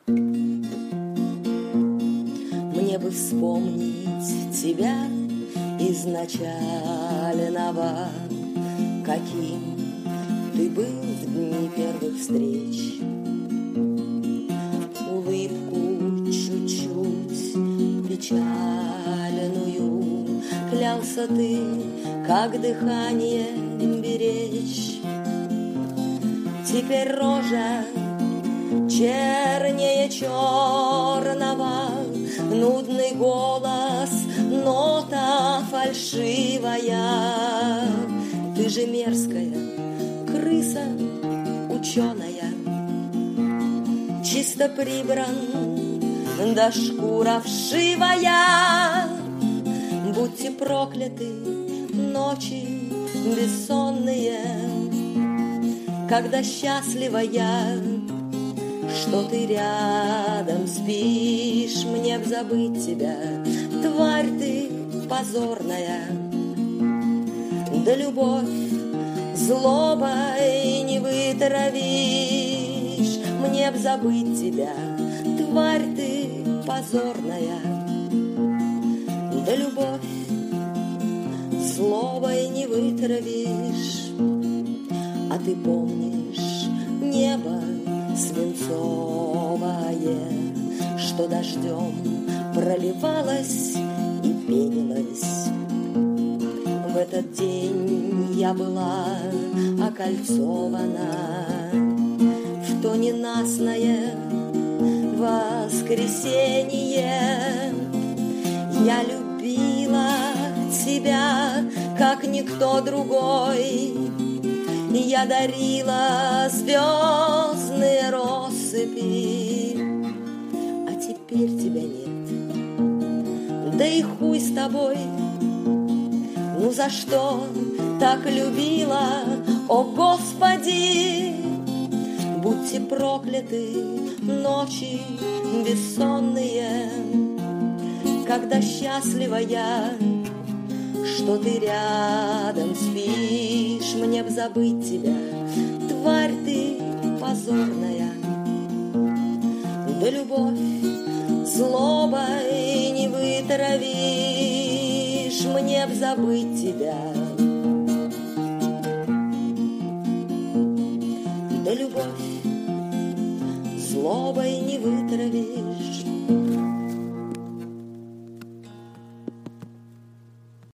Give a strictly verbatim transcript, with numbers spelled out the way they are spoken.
Мне бы вспомнить тебя изначального, каким ты был в дни первых встреч. Улыбку чуть-чуть печальную клялся ты, как дыхание беречь. Теперь рожа чернее черного, нудный голос, нота фальшивая. Ты же мерзкая крыса ученая, чисто прибран, да шкура вшивая. Будьте прокляты ночи бессонные, когда счастлива я, что ты рядом спишь. Мне б забыть тебя, тварь ты позорная. Да любовь злобой не вытравишь. Мне б забыть тебя, тварь ты позорная. Да любовь злобой не вытравишь. А ты помнишь небо свинцовое, что дождем проливалось и пенилось. В этот день я была окольцована в то ненастное воскресенье. Я любила тебя, как никто другой. Я дарила звездные россыпи, а теперь тебя нет. Да и хуй с тобой. Ну за что так любила, о Господи? Будьте прокляты ночи бессонные, когда счастлива я, что ты рядом спишь. Мне б забыть тебя, тварь ты позорная. Да любовь злобой не вытравишь. Мне б забыть тебя, да любовь злобой не вытравишь.